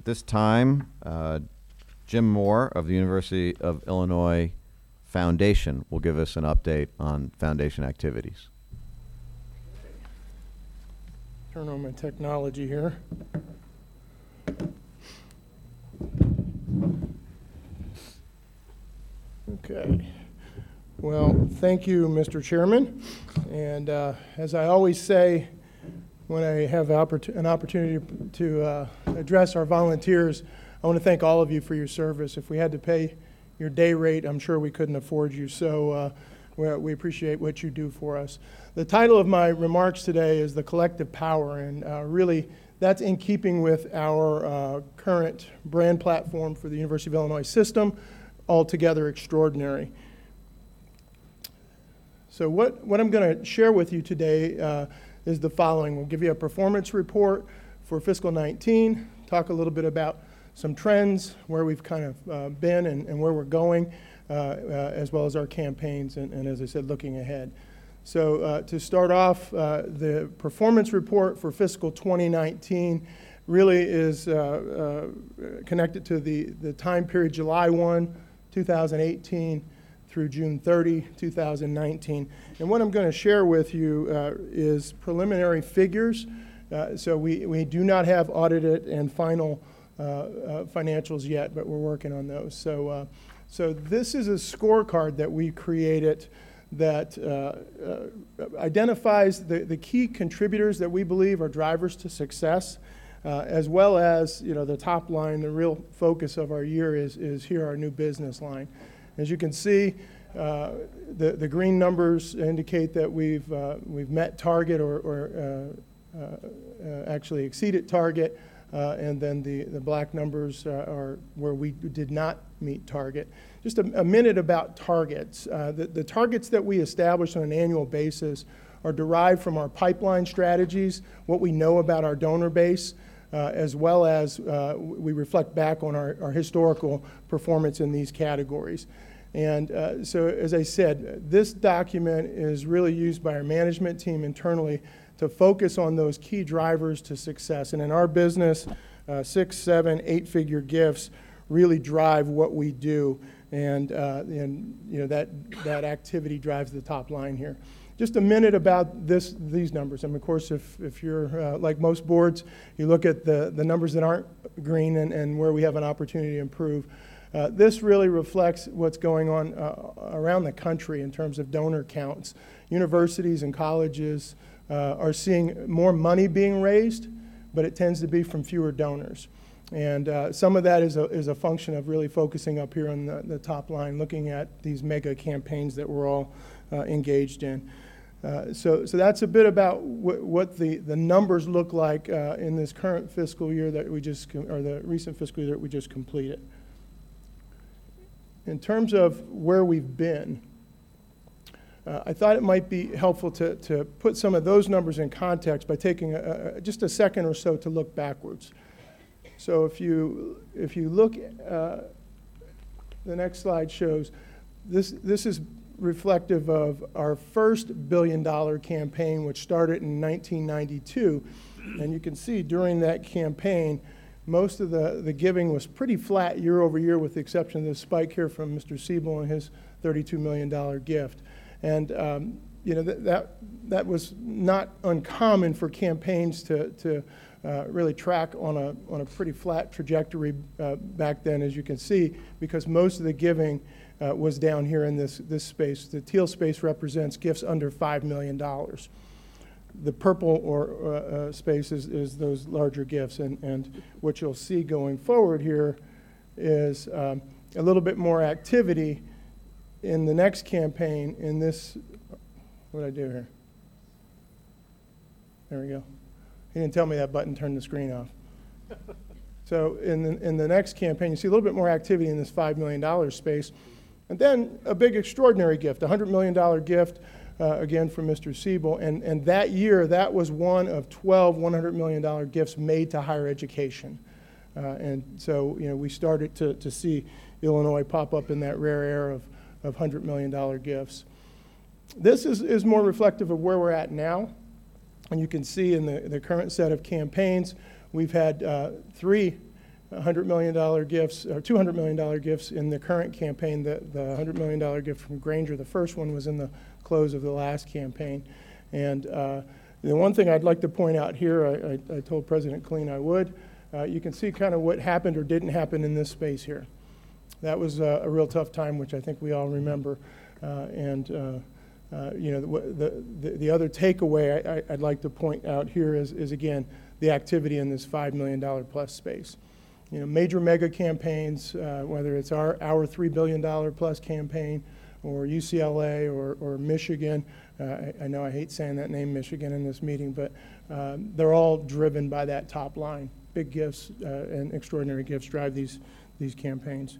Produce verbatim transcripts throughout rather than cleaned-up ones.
At this time, uh, Jim Moore of the University of Illinois Foundation will give us an update on foundation activities. Turn on my technology here. Okay. Well, thank you, Mister Chairman. And uh, as I always say, when I have oppor- an opportunity to uh, address our volunteers, I want to thank all of you for your service. If we had to pay your day rate, I'm sure we couldn't afford you. So uh, we, we appreciate what you do for us. The title of my remarks today is The Collective Power, and uh, really that's in keeping with our uh, current brand platform for the University of Illinois system, Altogether Extraordinary. So what, what I'm going to share with you today uh, is the following. We'll give you a performance report for fiscal nineteen, talk a little bit about some trends, where we've kind of uh, been and, and where we're going, uh, uh, as well as our campaigns, and, and as I said, looking ahead. So uh, to start off, uh, the performance report for fiscal twenty nineteen really is uh, uh, connected to the, the time period July first, two thousand eighteen through June thirtieth, two thousand nineteen. And what I'm going to share with you uh, is preliminary figures. Uh, so we, we do not have audited and final uh, uh, financials yet, but we're working on those. So, uh, so this is a scorecard that we created that uh, uh, identifies the, the key contributors that we believe are drivers to success, uh, as well as, you know, the top line, the real focus of our year is, is here, our new business line. As you can see, uh, the, the green numbers indicate that we've, uh, we've met target or, or uh, uh, uh, actually exceeded target, uh, and then the, the black numbers uh, are where we did not meet target. Just a, a minute about targets. Uh, the, the targets that we establish on an annual basis are derived from our pipeline strategies, what we know about our donor base, uh, as well as uh, we reflect back on our, our historical performance in these categories. And uh, so, as I said, this document is really used by our management team internally to focus on those key drivers to success. And in our business, uh, six, seven, eight-figure gifts really drive what we do, and uh, and you know that that activity drives the top line here. Just a minute about this these numbers. I mean, of course, if if you're uh, like most boards, you look at the the numbers that aren't green and, and where we have an opportunity to improve. Uh, this really reflects what's going on uh, around the country in terms of donor counts. Universities and colleges uh, are seeing more money being raised, but it tends to be from fewer donors. And uh, some of that is a, is a function of really focusing up here on the, the top line, looking at these mega campaigns that we're all uh, engaged in. Uh, so, so that's a bit about wh- what the, the numbers look like uh, in this current fiscal year that we just, com- or the recent fiscal year that we just completed. In terms of where we've been, uh, I thought it might be helpful to, to put some of those numbers in context by taking a, a, just a second or so to look backwards. So if you if you look, uh, the next slide shows this. This is reflective of our first billion-dollar campaign, which started in nineteen ninety-two, and you can see during that campaign, most of the, the giving was pretty flat year over year, with the exception of this spike here from Mister Siebel and his thirty-two million dollars gift. And um, you know that, that that was not uncommon for campaigns to to uh, really track on a on a pretty flat trajectory uh, back then, as you can see, because most of the giving uh, was down here in this this space. The teal space represents gifts under five million dollars. The purple or uh, uh, space is, is those larger gifts, and, and what you'll see going forward here is um, a little bit more activity in the next campaign in this. What did I do here? There we go. He didn't tell me that button turned the screen off. So in the, in the next campaign, you see a little bit more activity in this five million dollars space, and then a big extraordinary gift, a one hundred million dollars gift. Uh, again, from Mister Siebel, and, and that year, that was one of twelve one hundred million dollars gifts made to higher education. Uh, and so, you know, we started to, to see Illinois pop up in that rare air of, of one hundred million dollars gifts. This is, is more reflective of where we're at now, and you can see in the, the current set of campaigns, we've had uh, three one hundred million dollars gifts, or two hundred million dollars gifts in the current campaign. The, the one hundred million dollars gift from Granger, the first one, was in the close of the last campaign. And uh, the one thing I'd like to point out here, I, I, I told President Killeen I would, uh, you can see kind of what happened or didn't happen in this space here. That was uh, a real tough time, which I think we all remember. Uh, and uh, uh, you know, the, the, the other takeaway I, I'd like to point out here is, is again, the activity in this five million dollars plus space. You know, major mega campaigns, uh, whether it's our, our three billion dollars plus campaign, or U C L A, or, or Michigan. Uh, I, I know I hate saying that name, Michigan, in this meeting, but uh, they're all driven by that top line. Big gifts uh, and extraordinary gifts drive these, these campaigns.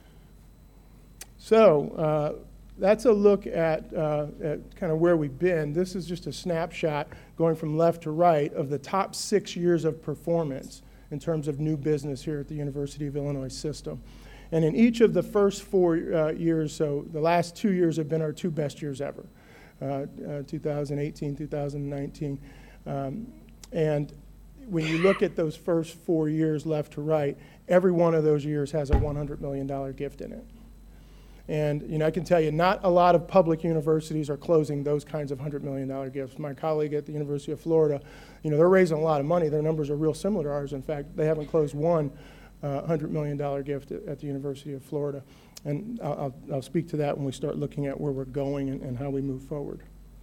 So uh, that's a look at, uh, at kind of where we've been. This is just a snapshot going from left to right of the top six years of performance in terms of new business here at the University of Illinois system. And in each of the first four uh, years, so the last two years have been our two best years ever, uh, uh, two thousand eighteen, two thousand nineteen. Um, and when you look at those first four years left to right, every one of those years has a one hundred million dollars gift in it. And you know, I can tell you, not a lot of public universities are closing those kinds of one hundred million dollars gifts. My colleague at the University of Florida, you know, they're raising a lot of money. Their numbers are real similar to ours. In fact, they haven't closed one uh, one hundred million dollars gift at, at the University of Florida. And I'll, I'll, I'll speak to that when we start looking at where we're going and, and how we move forward.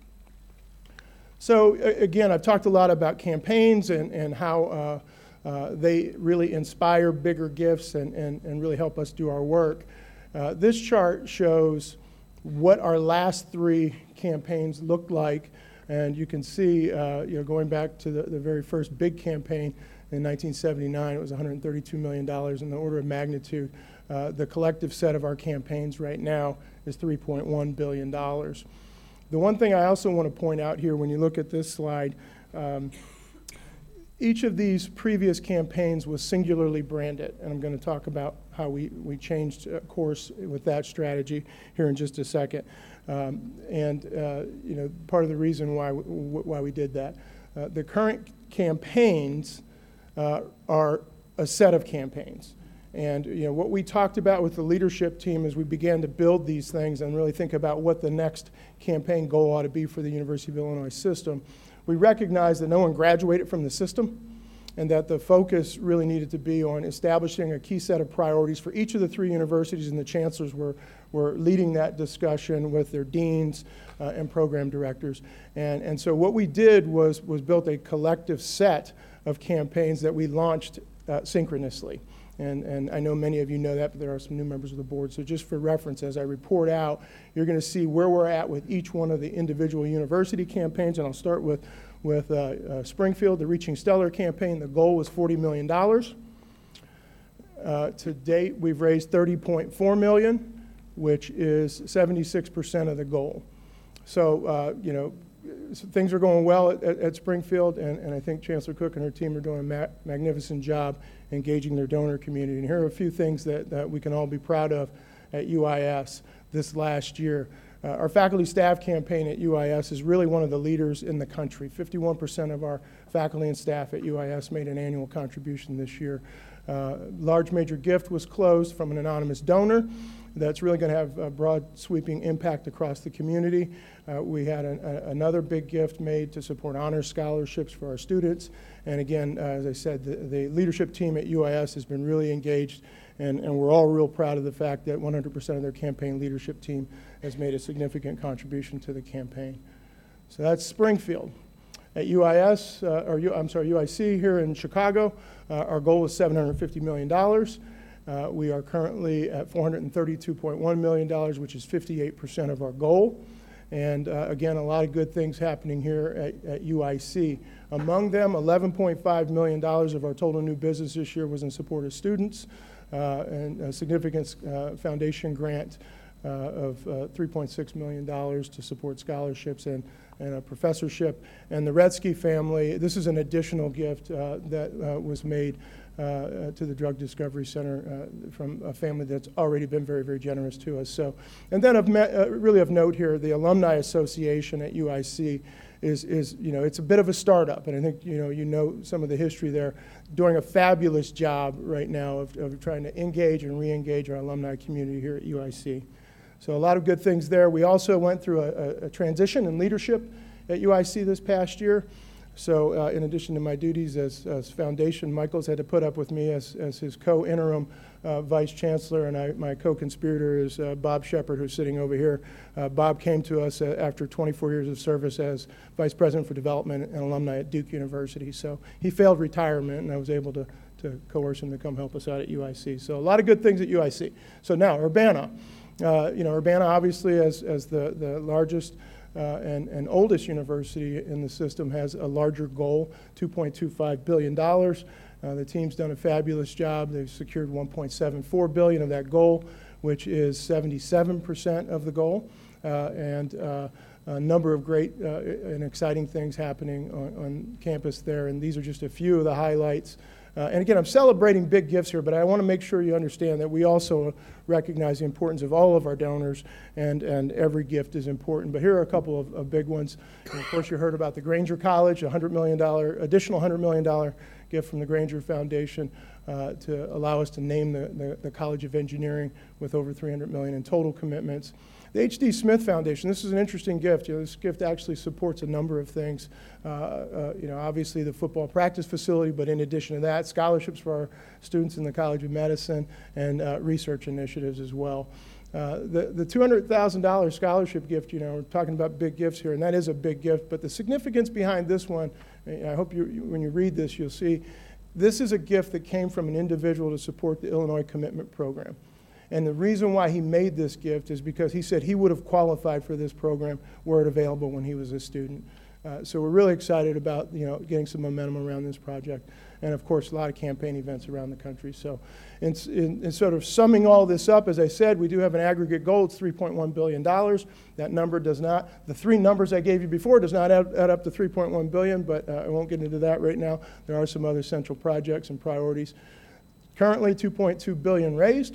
So again, I've talked a lot about campaigns and, and how uh, uh, they really inspire bigger gifts and, and, and really help us do our work. Uh, this chart shows what our last three campaigns looked like, and you can see, uh, you know, going back to the, the very first big campaign in nineteen seventy-nine, it was one hundred thirty-two million dollars in the order of magnitude. Uh, the collective set of our campaigns right now is three point one billion dollars. The one thing I also want to point out here when you look at this slide, um, each of these previous campaigns was singularly branded, and I'm going to talk about how we, we changed uh, course with that strategy here in just a second. Um, and uh, you know, part of the reason why we, why we did that. Uh, the current campaigns uh, are a set of campaigns. And you know, what we talked about with the leadership team as we began to build these things and really think about what the next campaign goal ought to be for the University of Illinois system, we recognized that no one graduated from the system, and that the focus really needed to be on establishing a key set of priorities for each of the three universities, and the chancellors were, were leading that discussion with their deans uh, and program directors. And, and so what we did was, was built a collective set of campaigns that we launched uh, synchronously. And, and I know many of you know that, but there are some new members of the board. So just for reference, as I report out, you're going to see where we're at with each one of the individual university campaigns. And I'll start with, with uh, uh, Springfield, the Reaching Stellar campaign. The goal was forty million dollars. Uh, to date, we've raised thirty point four million dollars, which is seventy-six percent of the goal. So, uh, you know, things are going well at, at, at Springfield, and, and I think Chancellor Cook and her team are doing a ma magnificent job engaging their donor community. And here are a few things that, that we can all be proud of at U I S this last year. Uh, our faculty staff campaign at U I S is really one of the leaders in the country. fifty-one percent of our faculty and staff at U I S made an annual contribution this year. Uh, large major gift was closed from an anonymous donor that's really going to have a broad sweeping impact across the community. Uh, we had an, a, another big gift made to support honors scholarships for our students. And again, uh, as I said, the, the leadership team at U I S has been really engaged, and, and we're all real proud of the fact that one hundred percent of their campaign leadership team has made a significant contribution to the campaign. So that's Springfield. At U I S, uh, or U, I'm sorry, U I C here in Chicago, uh, our goal is seven hundred fifty million dollars. Uh, we are currently at four hundred thirty-two point one million dollars, which is fifty-eight percent of our goal. And uh, again, a lot of good things happening here at, at U I C. Among them, eleven point five million dollars of our total new business this year was in support of students, uh, and a significant uh, foundation grant uh, of uh, three point six million dollars to support scholarships and, and a professorship. And the Redsky family, this is an additional gift uh, that uh, was made Uh, to the Drug Discovery Center uh, from a family that's already been very, very generous to us. So, and then of me, uh, really of note here, the Alumni Association at U I C is, is, you know, it's a bit of a startup, and I think, you know, you know some of the history there, doing a fabulous job right now of, of trying to engage and re-engage our alumni community here at U I C. So a lot of good things there. We also went through a, a transition in leadership at U I C this past year. So uh, in addition to my duties as, as foundation, Michael's had to put up with me as, as his co-interim uh, vice chancellor, and I, my co-conspirator is uh, Bob Shepard, who's sitting over here. Uh, Bob came to us uh, after twenty-four years of service as vice president for development and alumni at Duke University. So he failed retirement, and I was able to, to coerce him to come help us out at U I C. So a lot of good things at U I C. So now, Urbana. Uh, you know, Urbana obviously as, as the, the largest Uh, and, and oldest university in the system has a larger goal, two point two five billion dollars. Uh, the team's done a fabulous job. They've secured one point seven four billion dollars of that goal, which is seventy-seven percent of the goal, uh, and uh, a number of great uh, and exciting things happening on, on campus there, and these are just a few of the highlights. Uh, and again, I'm celebrating big gifts here, but I want to make sure you understand that we also recognize the importance of all of our donors, and, and every gift is important. But here are a couple of, of big ones. And of course, you heard about the Grainger College, a one hundred million dollars, additional one hundred million dollars gift from the Grainger Foundation uh, to allow us to name the, the, the College of Engineering with over three hundred million dollars in total commitments. The H D Smith Foundation, this is an interesting gift. You know, this gift actually supports a number of things. Uh, uh, you know, obviously the football practice facility, but in addition to that, scholarships for our students in the College of Medicine and uh, research initiatives as well. Uh, the, the two hundred thousand dollars scholarship gift, you know, we're talking about big gifts here, and that is a big gift, but the significance behind this one, I hope you, you, when you read this, you'll see, this is a gift that came from an individual to support the Illinois Commitment Program. And the reason why he made this gift is because he said he would have qualified for this program were it available when he was a student. Uh, so we're really excited about, you know, getting some momentum around this project. And of course, a lot of campaign events around the country. So in, in, in sort of summing all this up, as I said, we do have an aggregate goal. It's three point one billion dollars. That number does not, the three numbers I gave you before does not add, add up to three point one billion dollars, but uh, I won't get into that right now. There are some other central projects and priorities. Currently, two point two billion dollars raised,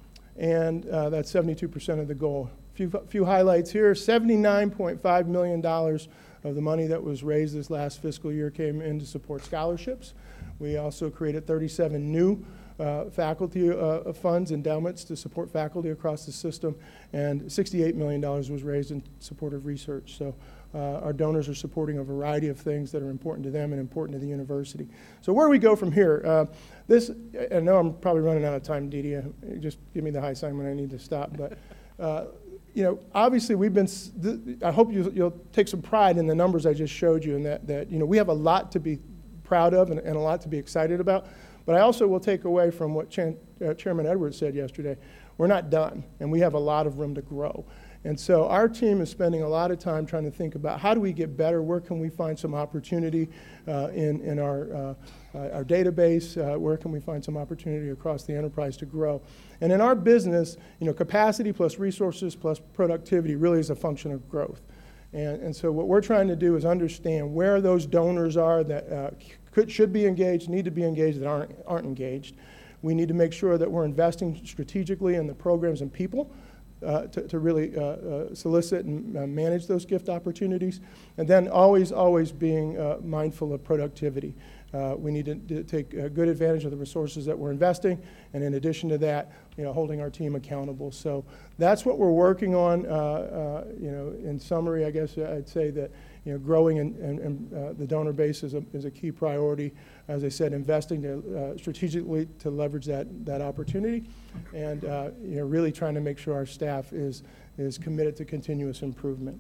and uh, that's seventy-two percent of the goal. A few, few highlights here, seventy-nine point five million dollars of the money that was raised this last fiscal year came in to support scholarships. We also created thirty-seven new uh, faculty uh, funds, endowments to support faculty across the system, and sixty-eight million dollars was raised in support of research. So uh, our donors are supporting a variety of things that are important to them and important to the university. So where do we go from here? Uh, this, I know I'm probably running out of time, Dee Dee. Just give me the high sign when I need to stop. But uh, you know, obviously we've been, I hope you, you'll take some pride in the numbers I just showed you, and that, that you know, we have a lot to be proud of and, and a lot to be excited about. But I also will take away from what Chan, uh, Chairman Edwards said yesterday. We're not done, and we have a lot of room to grow. And so our team is spending a lot of time trying to think about how do we get better, where can we find some opportunity uh, in, in our, uh, uh, our database, uh, where can we find some opportunity across the enterprise to grow. And in our business, you know, capacity plus resources plus productivity really is a function of growth. And, and so what we're trying to do is understand where those donors are that uh, could, should be engaged, need to be engaged, that aren't, aren't engaged. We need to make sure that we're investing strategically in the programs and people uh, to, to really uh, uh, solicit and uh, manage those gift opportunities. And then always, always being uh, mindful of productivity. Uh, we need to, to take uh, good advantage of the resources that we're investing, and in addition to that, you know, holding our team accountable. So that's what we're working on. Uh, uh, you know, in summary, I guess I'd say that, you know, growing and, and, and uh, the donor base is a, is a key priority. As I said, investing to, uh, strategically to leverage that that opportunity, and uh, you know, really trying to make sure our staff is is committed to continuous improvement.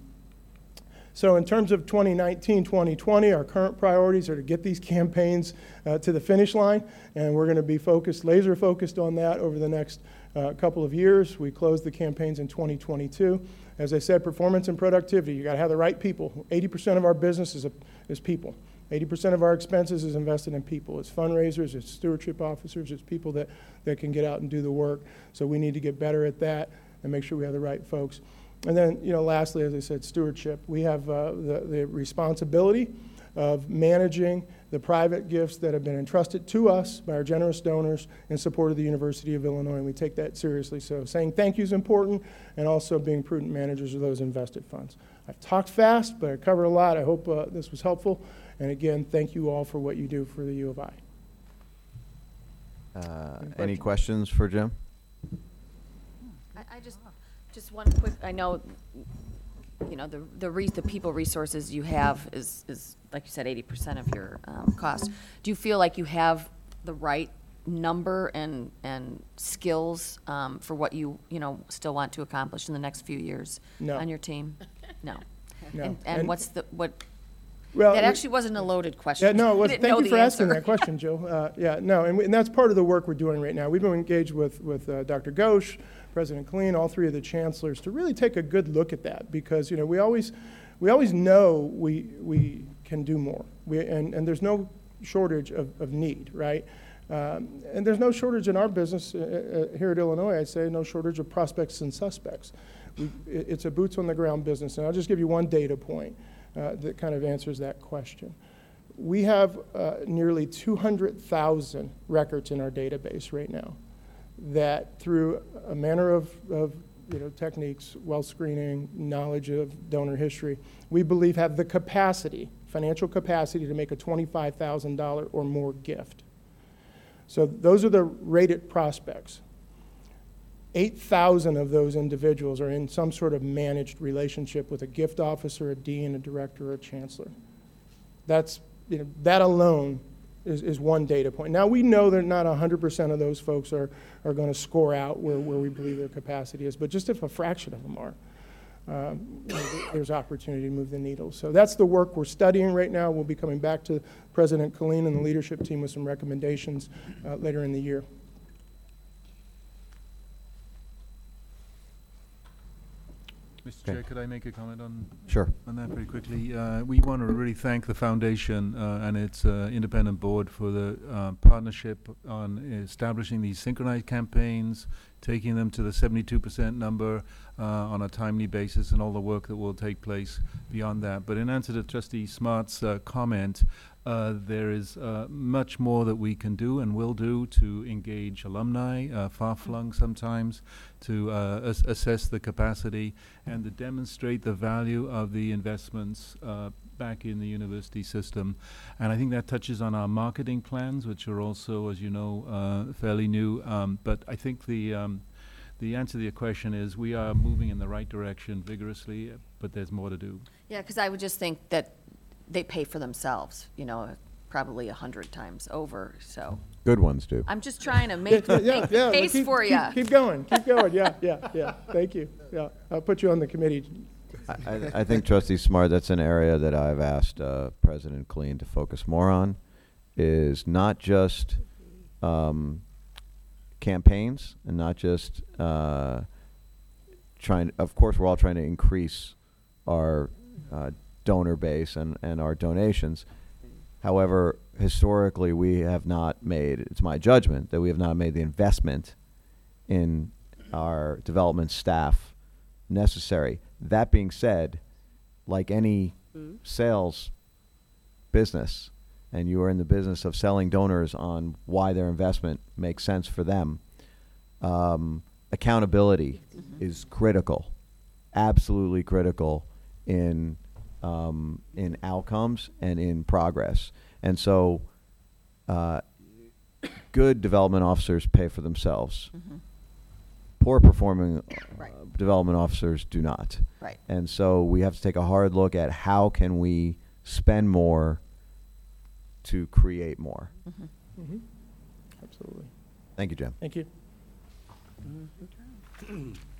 So in terms of twenty nineteen, twenty twenty, our current priorities are to get these campaigns uh, to the finish line, and we're going to be focused, laser focused on that over the next uh, couple of years. We closed the campaigns in twenty twenty-two. As I said, performance and productivity. You got to have the right people. eighty percent of our business is, a, is people. eighty percent of our expenses is invested in people. It's fundraisers, it's stewardship officers, it's people that, that can get out and do the work. So we need to get better at that and make sure we have the right folks. And then, you know, lastly, as I said, stewardship. We have uh, the, the responsibility of managing the private gifts that have been entrusted to us by our generous donors in support of the University of Illinois, and we take that seriously. So saying thank you is important, and also being prudent managers of those invested funds. I've talked fast, but I covered a lot. I hope uh, this was helpful. And again, thank you all for what you do for the U of I. Uh, any questions for Jim? I, I just, just one quick, I know, you know, the, the re, the people resources you have is, is, like you said, eighty percent of your, um, cost. Do you feel like you have the right number and, and skills, um, for what you, you know, still want to accomplish in the next few years? No. On your team? No. No. And, and what's the, what, Well, that we- actually wasn't a loaded question. Yeah, no, it I was, didn't thank know you the for asking answer. that question, Jill. Uh, yeah, no, and, we, and that's part of the work we're doing right now. We've been engaged with, with uh, Doctor Ghosh, President Killeen, all three of the chancellors to really take a good look at that, because, you know, we always, we always know we, we can do more. We, and, and there's no shortage of, of need, right? Um, and there's no shortage in our business uh, uh, here at Illinois, I'd say, no shortage of prospects and suspects. We, it, it's a boots on the ground business, and I'll just give you one data point uh, that kind of answers that question. We have uh, nearly two hundred thousand records in our database right now that, through a manner of, of you know, techniques, wealth screening, knowledge of donor history, we believe have the capacity, financial capacity, to make a twenty-five thousand dollars or more gift. So those are the rated prospects. eight thousand of those individuals are in some sort of managed relationship with a gift officer, a dean, a director, or a chancellor. That's, you know, that alone is, is one data point. Now, we know that not one hundred percent of those folks are, are going to score out where, where we believe their capacity is, but just if a fraction of them are, um, you know, there's opportunity to move the needle. So that's the work we're studying right now. We'll be coming back to President Killeen and the leadership team with some recommendations uh, later in the year. Mister Okay. Chair, could I make a comment on, Sure. on that very quickly? Uh, we want to really thank the foundation uh, and its uh, independent board for the uh, partnership on establishing these synchronized campaigns, taking them to the seventy-two percent number uh, on a timely basis, and all the work that will take place beyond that. But in answer to Trustee Smart's uh, comment, Uh, there is uh, much more that we can do and will do to engage alumni, uh, far-flung sometimes, to uh, as- assess the capacity and to demonstrate the value of the investments uh, back in the university system. And I think that touches on our marketing plans, which are also, as you know, uh, fairly new. Um, but I think the um, the answer to your question is we are moving in the right direction vigorously, but there's more to do. Yeah, because I would just think that they pay for themselves, you know, probably a hundred times over, so. Good ones do. I'm just trying to make, Yeah, yeah, make the yeah, case keep- for keep- you. Keep going, keep going, yeah, yeah, yeah, thank you. Yeah, I'll put you on the committee. I, I- I think Trustee Smart, that's an area that I've asked uh, President Killeen to focus more on, is not just um, campaigns and not just uh, trying, of course, we're all trying to increase our uh, donor base and, and our donations. However, historically, we have not made, it's my judgment, that we have not made the investment in our development staff necessary. That being said, like any sales business, and you are in the business of selling donors on why their investment makes sense for them, um, accountability is critical, absolutely critical in um, in outcomes and in progress. And so uh, good development officers pay for themselves. Mhm. Poor performing uh, Right. development officers do not. Right. And so we have to take a hard look at how can we spend more to create more. Mhm. Mhm. Absolutely, Thank you, Jim. thank you.